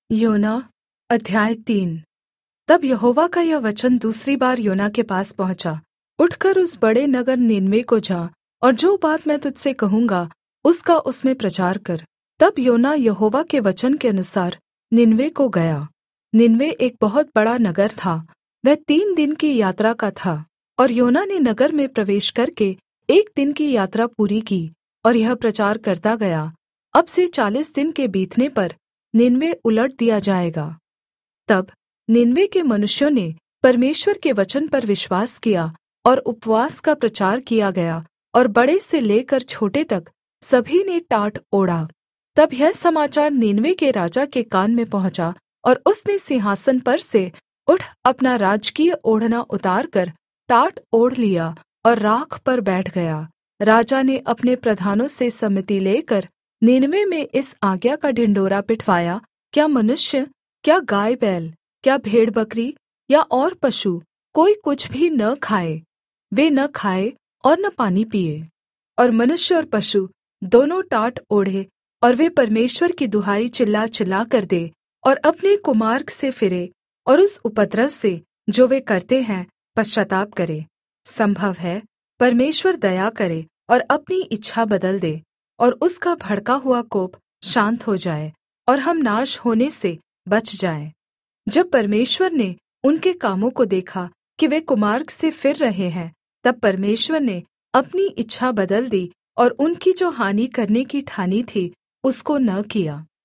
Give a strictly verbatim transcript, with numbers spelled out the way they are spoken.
योना अध्याय तीन। तब यहोवा का यह वचन दूसरी बार योना के पास पहुँचा, उठकर उस बड़े नगर नीनवे को जा और जो बात मैं तुझसे कहूँगा उसका उसमें प्रचार कर। तब योना यहोवा के वचन के अनुसार नीनवे को गया। नीनवे एक बहुत बड़ा नगर था, वह तीन दिन की यात्रा का था। और योना ने नगर में प्रवेश करके एक दिन की यात्रा पूरी की और यह प्रचार करता गया, अब से चालीस दिन के बीतने पर नीनवे उलट दिया जाएगा। तब नीनवे के मनुष्यों ने परमेश्वर के वचन पर विश्वास किया और उपवास का प्रचार किया गया, और बड़े से लेकर छोटे तक सभी ने टाट ओढ़ा। तब यह समाचार नीनवे के राजा के कान में पहुँचा, और उसने सिंहासन पर से उठ अपना राजकीय ओढ़ना उतारकर टाट ओढ़ लिया और राख पर बैठ गया। राजा ने अपने प्रधानों से सम्मति लेकर नीनवे में इस आज्ञा का ढिंढोरा पिटवाया, क्या मनुष्य, क्या गाय बैल, क्या भेड़ बकरी या और पशु कोई कुछ भी न खाए, वे न खाए और न पानी पिए। और मनुष्य और पशु दोनों टाट ओढ़े, और वे परमेश्वर की दुहाई चिल्ला चिल्ला कर दे और अपने कुमार्ग से फिरे, और उस उपद्रव से जो वे करते हैं पश्चाताप करे। संभव है परमेश्वर दया करे और अपनी इच्छा बदल दे, और उसका भड़का हुआ कोप शान्त हो जाए, और हम नाश होने से बच जाएं। जब परमेश्वर ने उनके कामों को देखा कि वे कुमार्ग से फिर रहे हैं, तब परमेश्वर ने अपनी इच्छा बदल दी और उनकी जो हानि करने की ठानी थी उसको न किया।